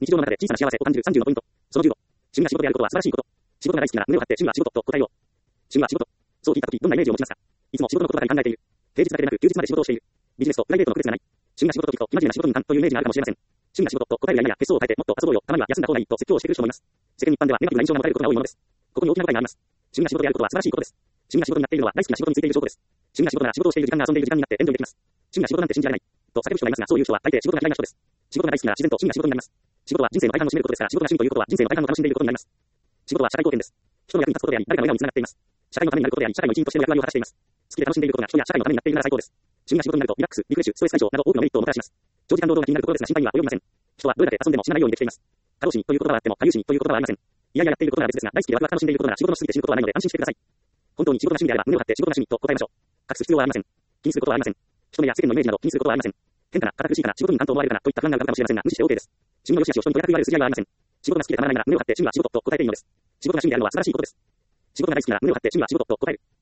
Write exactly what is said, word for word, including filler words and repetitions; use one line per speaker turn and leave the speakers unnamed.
日常の中で小さな幸せを感じるさんじゅうのポイント。そのじゅうご。趣味が仕事であることは素晴らしいこと。仕事が大好きなら胸を張って趣味は仕事と答えよう。趣味は仕事。そう聞いたとき、どんなイメージを持ちますか？いつも仕事のことばかり考えている。平日だけでなく休日まで仕事をしている。ビジネスとプライベートの区別がない。趣味が仕事と聞くと、イマジナ仕事にというイメージがあるかもしれません。趣味が仕事と答えるや否や、血相を変えてもっと遊ぼうよ。たまには休んだ方がいいと説教をしてくる人もいます。世間一般ではネガティブな印象が持たれることが多いものです。ここに大きな答えがあります。趣味が仕事であることは素晴らしいことです。趣味が仕事になっているのは大好きな仕事についている証拠です。趣味が仕事なら仕事をしている時間が遊んでいる時間になってエンジョイできます。趣味が仕事なんて信じられない。と叫ぶ人がいますが、そういう人は大抵仕事が嫌いな人です。仕事が大好きなら自然と趣味が仕事になります。仕事は人生の大半を占めることですから、仕事が趣味ということは人生の大半を楽しんでいることになります。仕事は社会貢献です。人の役に立つことであり、誰かの笑顔につながっています。社会のためになることであり、社会の一員としての役割を果たしています。好きで楽しんでいることが人や社会のためになっているなら最高です。趣味が仕事になると、リラックス、リフレッシュ、ストレス解消など多くのメリットをもたらします。長時間労働が気になるところですが、心配には及びません。人はどれだけ遊んでも死なないようにできています。過労死にという言葉はあっても、過有死にという言葉はありません。いやいややっていることなら別ですが、大好きでワクワク楽しんでいることなら仕事のしすぎて死ぬことはないので安心してください。本当に仕事が趣味であれば胸を張って仕事が趣味と答えましょう。隠す必要はありません。気にすることはありません。人目や世間のイメージなど気にすることはありません。変かな、堅苦しいかな、仕事に担当思われるかなといった不安が浮かぶかもしれませんが、無視して OK です。趣味の良し悪しを人にとやかく言われる筋合いはありません。仕事が好きでたまらないなら胸を張って趣味は仕事と答えていいのです。仕事が趣味であるのは素晴らしいことです。仕事が大好きなら胸を張って趣味は仕事と答える。